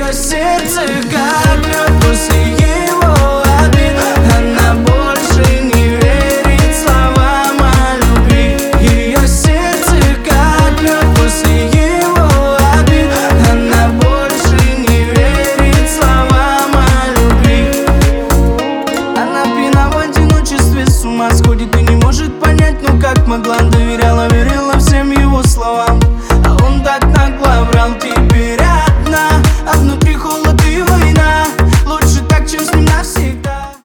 Ее сердце как лед после его обид. Она больше не верит словам о любви. Ее сердце как лед после его обид. Она больше не верит словам о любви. Она пьяна в одиночестве, с ума сходит и не может понять, ну как могла. Доверяла, верила всем его словам.